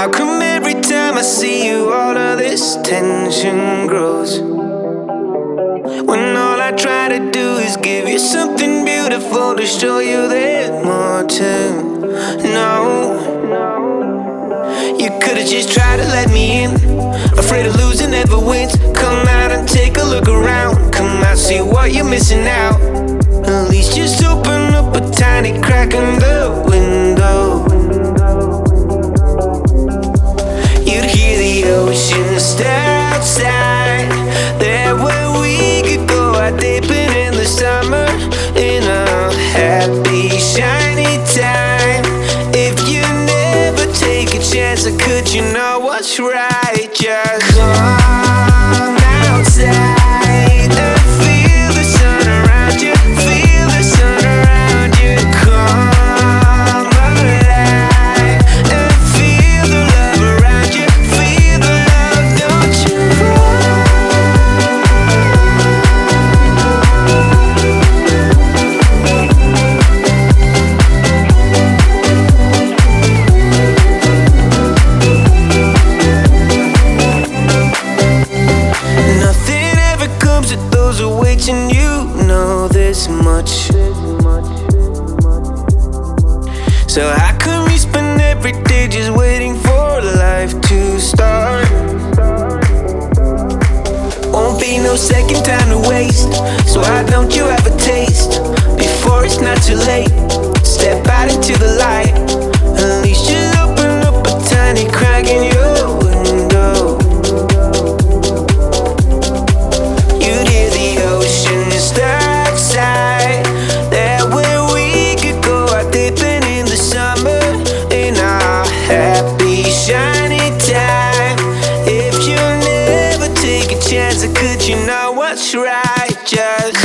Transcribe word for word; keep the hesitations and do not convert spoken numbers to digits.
How come every time I see you all of this tension grows? When all I try to do is give you something beautiful to show you there's more to know. You could've just tried to let me in. Afraid of losing never wins. Come out and take a look around. Come out, see what you're missing out. At least just open up a tiny crack in the window. You'd hear the ocean stir outside. There where we could go out dipping in the summer in a happy, shiny time. If you never take a chance, or could you know what's right? Just come outside and feel the sun around you. Feel the sun around you. Come alive and feel the love around you. Feel the love, don't you Nothing ever comes with those who wait, and you know this much. So how come we spend every day just waiting for life to start? Won't be no second time to waste. So why don't you have a taste before it's not too late? Step out into the light. At least you open up a tiny crack in your window. You'd hear the ocean stir outside. There where we could go out dipping in the summer in our happy, shiny time. If you never take a chance, or could you know what's right? Just